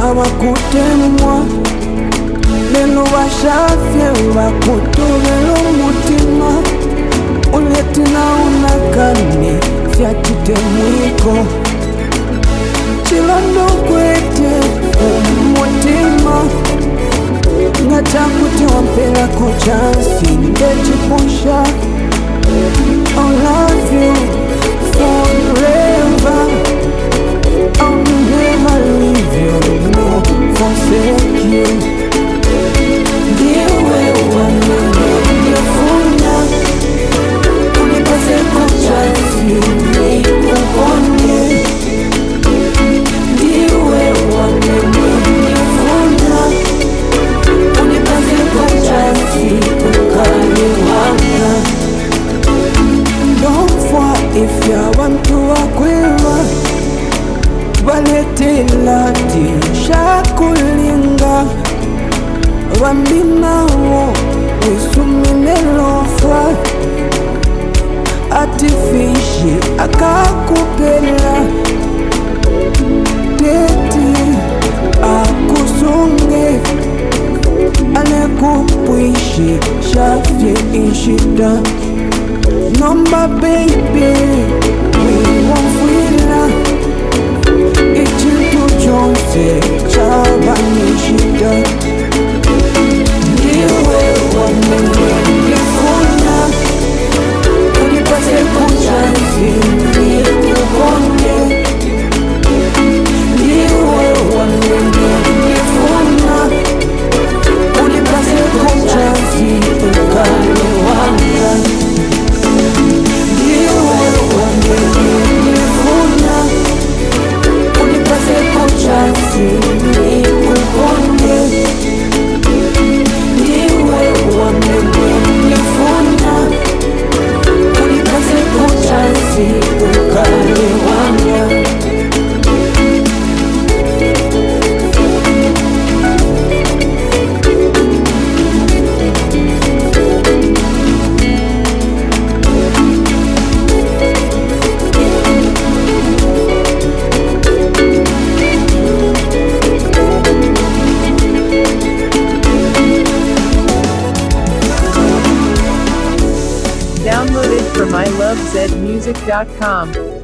abakutemwa lelo bashafye bakutubela umutima uletina unakane fyakitemwiko chilondo kwete umutima ngatakuti wampela kuchansi ndechipusha I love you forever. I'll never leave you, no, forsake you. Ndiwe wananifuna, unipase kuchasi nikuponye. Ndiwe wananifuna, unipase kuchasi ukali wanga. Don't fall if you want to akwiwa Waletelati shakulinga Wambinawo wisuminelofa Atifishi akakupela Teti akusunge Anekupwishi shafye ishida Number baby, we won't feel Ichintu chonse chabanishida Ndiwe wananifuna unipase kuchansi nikuponye Ndiwe wananifuna unipase kuchansi ukali wanga Downloaded from ilovezmusic.com.